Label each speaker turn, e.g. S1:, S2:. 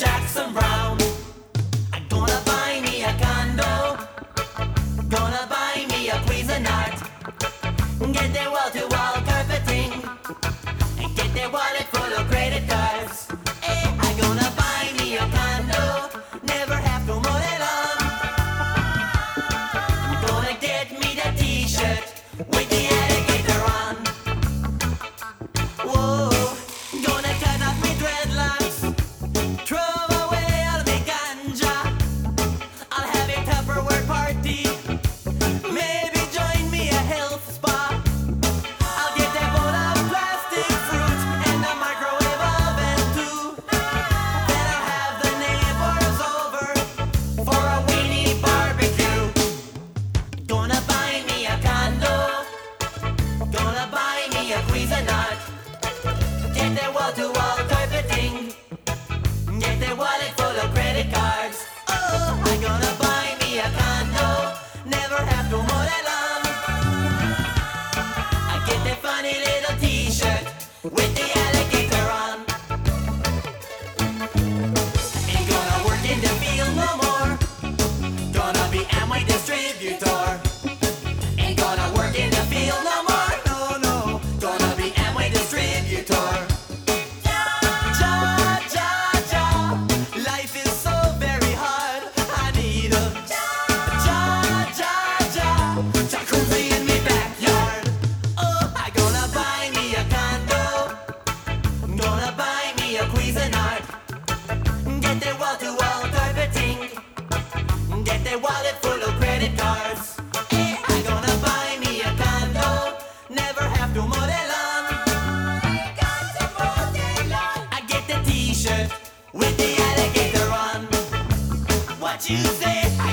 S1: Jackson Brown. I'm gonna buy me a condo, gonna buy me a Cuisinart, get the wall-to-wall carpeting, and get the wallet full of credit cards. Hey, I'm gonna buy me a condo, never have to mow the lawn. I'm gonna get me the t-shirt with the alligator on. Whoa, gonna cut off me dreadlocks, throw away all the ganja. I'll have a Tupperware party, maybe join me a health spa. I'll get a bowl of plastic fruit and a microwave oven too. Then I'll have the neighbors over for a weenie barbecue. Gonna buy me a condo, gonna buy me a Cuisinart, get the wall-to-wall carpeting, get the wallet full of credit cards. Oh, I'm gonna buy me a condo, never have to mow the lawn. I get the funny little t-shirt with the alligator on. Ain't gonna work in the field no more, gonna be Amway distributor. Ain't gonna work in the field no more, no, no, gonna be Amway distributor. Ja, ja, ja, life is so very hard. I need a ja, ja, ja, jacuzzi in me backyard. Oh, I gonna buy me a condo, gonna buy me a Cuisinart, get the wall-to-wall carpeting, get the wallet full of credit cards. Hey, I gonna buy me a condo, never have to mow the lawn. I get the t-shirt with the alligator on. What you say?